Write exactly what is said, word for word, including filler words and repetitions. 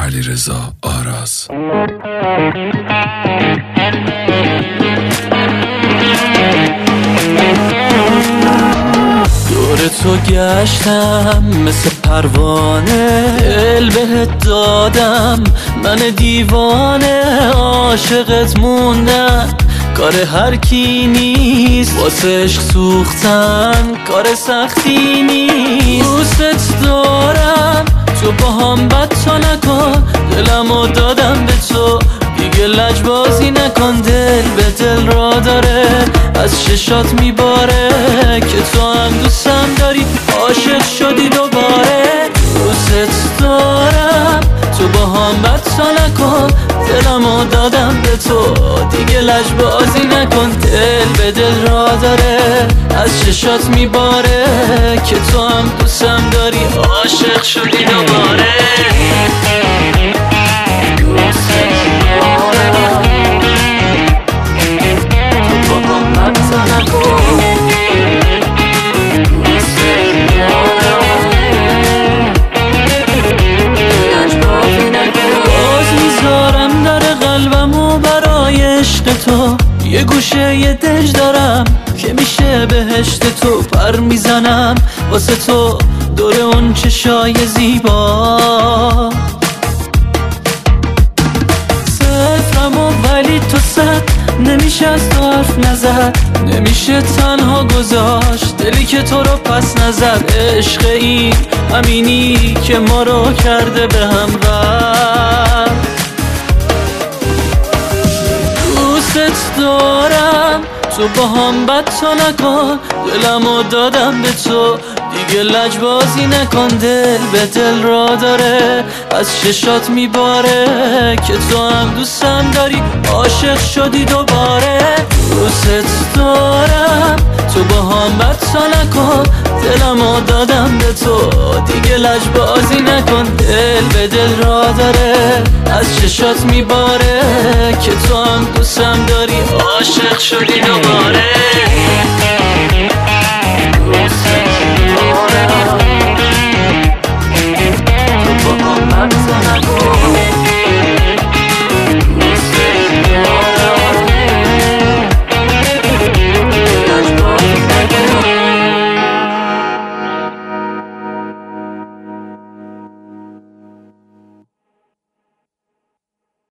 علیرضا آراز. دور تو گشتم مثل پروانه، دل بهت دادم من دیوانه، عاشقت موندم کار هر کی نیست، واسه عشق سوختن کار سختی نیست. دوست دارم تو با هم بد تا نکن، دلمو دادم به تو دیگه لجبازی نکن. دل به دل را داره از چشات میباره که تو هم دوستم داری، عاشق شدی دوباره. دوست دارم تو با هم بد تا نکن، دلمو دادم به تو دیگه لجبازی نکن. دل به دل را داره از چشات میباره که تو هم دوستم داری، عاشق شدی دوباره. تو یه گوشه یه دژ دارم که میشه بهشت تو، پر میزنم واسه تو دور اون چشای زیبا. صفرم و ولی تو صد، نمیشه از تو حرف نزد، نمیشه تنها گذاشت دلی که تو رو پس نزد. عشق این همینی که ما رو کرده به هم بر. دوست دارم تو با هم بد تا نکن، دلمو دادم به تو دیگه لجبازی نکن. دل به دل را داره از چشات میباره که تو هم دوستم داری، عاشق شدی دوباره. دوست دارم تو با هم بد تا نکن، دلمو دادم به تو دیگه لجبازی نکن. دل به دل را داره از چشات میباره که تو هم دوستم داری، عاشق شدی دوباره.